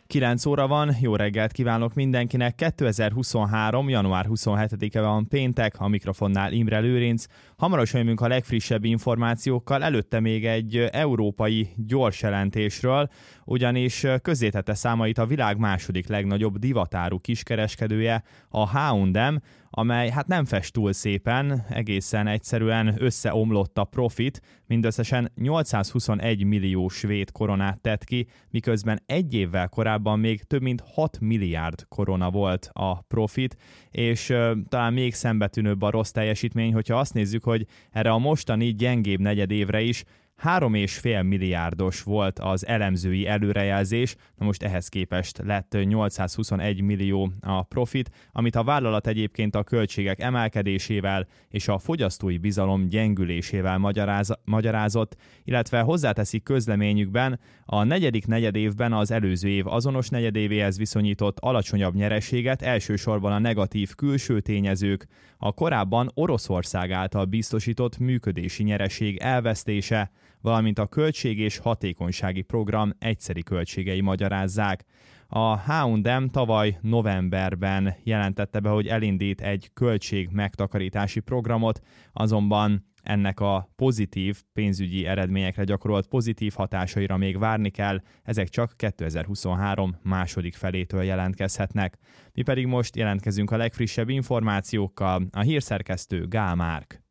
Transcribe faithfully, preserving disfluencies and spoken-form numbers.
kilenc óra van, jó reggelt kívánok mindenkinek. kétezer-huszonhárom. január huszonhetedike van péntek, a mikrofonnál Imre Lőrinc. Hamarosan jövünk a legfrissebb információkkal, előtte még egy európai gyors jelentésről, ugyanis közzétette számait a világ második legnagyobb divatáru kiskereskedője, a há és em, amely hát nem fest túl szépen, egészen egyszerűen összeomlott a profit, mindösszesen nyolcszázhuszonegy millió svéd koronát tett ki, miközben egy évvel korábban még több mint hat milliárd korona volt a profit, és uh, talán még szembetűnőbb a rossz teljesítmény, hogyha azt nézzük, hogy erre a mostani gyengébb negyedévre is három és fél milliárdos volt az elemzői előrejelzés, na most ehhez képest lett nyolcszázhuszonegy millió a profit, amit a vállalat egyébként a költségek emelkedésével és a fogyasztói bizalom gyengülésével magyaráz, magyarázott, illetve hozzáteszik közleményükben, a negyedik negyedévben az előző év azonos negyedévéhez viszonyított alacsonyabb nyereséget elsősorban a negatív külső tényezők, a korábban Oroszország által biztosított működési nyereség elvesztése, valamint a költség- és hatékonysági program egyszeri költségei magyarázzák. A há és em tavaly novemberben jelentette be, hogy elindít egy költség megtakarítási programot, azonban ennek a pozitív pénzügyi eredményekre gyakorolt pozitív hatásaira még várni kell, ezek csak kétezer-huszonhárom második felétől jelentkezhetnek. Mi pedig most jelentkezünk a legfrissebb információkkal, a hírszerkesztő Gál Márk.